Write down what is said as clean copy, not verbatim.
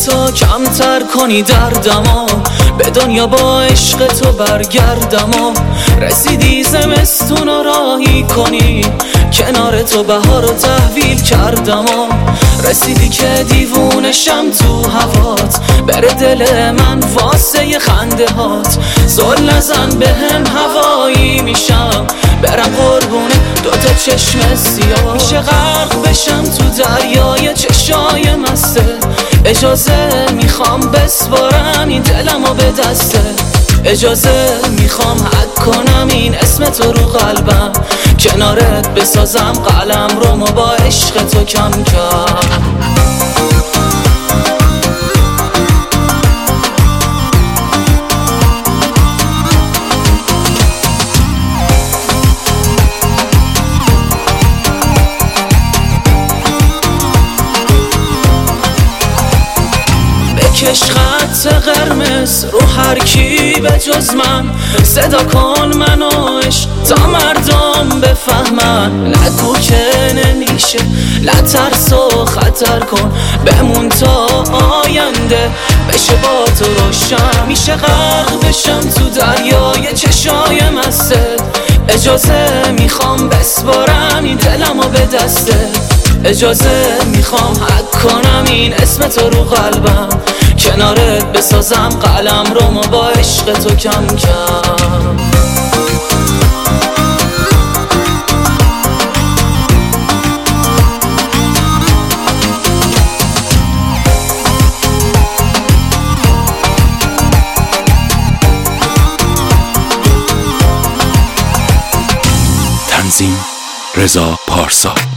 تا کمتر کنی دردمو، به دنیا با عشق تو برگردم و رسیدی زمستون رو راهی کنی، کنار تو بهار رو تحویل کردم و رسیدی که دیوونشم تو هوات، بره دل من واسه خنده هات، زل نزن بهم هوایی میشم، برم قربونه دوتا چشم سیاه، میشه غرق بشم تو دریای چشای مسته، اجازه میخوام بسپارم این دلمو به دسته، اجازه میخوام حک کنم این اسم تو رو قلبم، کنارت بسازم قلم رو ما با عشق تو کم کم. بکش خط قرمز رو هر کی به جز من، صدا کن منو عشق تا مردم بفهمن، نگو که نمیشه نترس و خطر کن، بمون تا آینده بشه با تو روشن، میشه غرق بشم تو دریای چشای مسته، اجازه میخوام بسپارم این دلمو به دسته، اجازه میخوام حک کنم این اسم تو رو قلبم، کنارت بسازم قلم رو ما با عشق تو کم کم. تنظیم رضا پارسا.